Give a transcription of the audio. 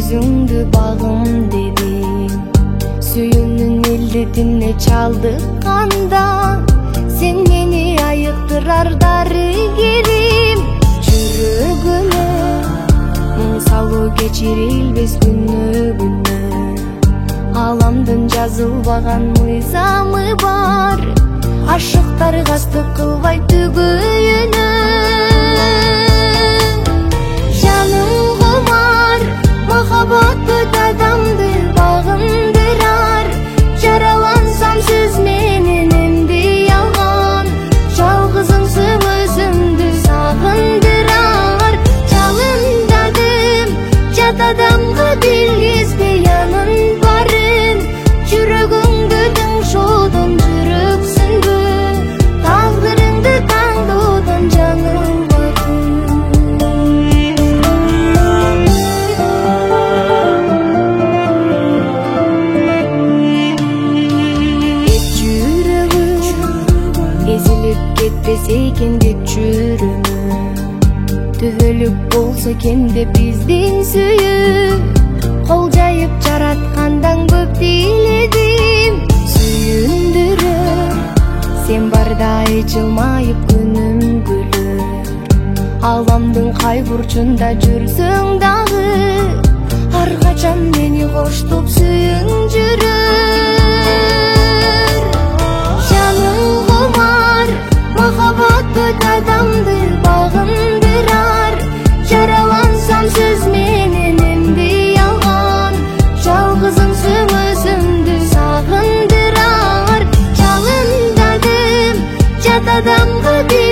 жүзүңдү багым дедим, сүйүүнүн илдетине чалдыкканда сен мени айыктырар дарыгерим. Жүрөгүмө муң салуу кечирилбес күнү күнү, аламдын жазылбаган мыйзамы бар, ашыктар кастык кылбай түгөйүнө. Жаным кумар, махабат бүт адамды багындырар, жаралансам сөз менен эмди ялган, жалгызыңсың өзүңдү сагындырар. Жалындадым жат адамга билгизбей анын барын, жүрөгүңдү тыңшоодон жүрөксүңбү, тагдырыңды таңдоодон жаңылбадым. Ezilip кетпесе экен деп жүрөмүн, түбөлүк болсо экен деп биздин сүйүү, кол жайып жараткандан көп тиледим. Сүйүндүрөм сен бардай жылмайып күнүм күлөр, аламдын кай бурчунда жүрсөң дагы, ар качан мени коштоп сүйүң жүрөр. Жаным кумар, махабат бүт адамды багындырар, жаралансам сөз менен эмди ялган, жалгызыңсың өзүңдү сагындырар. Жалындадым жат адамга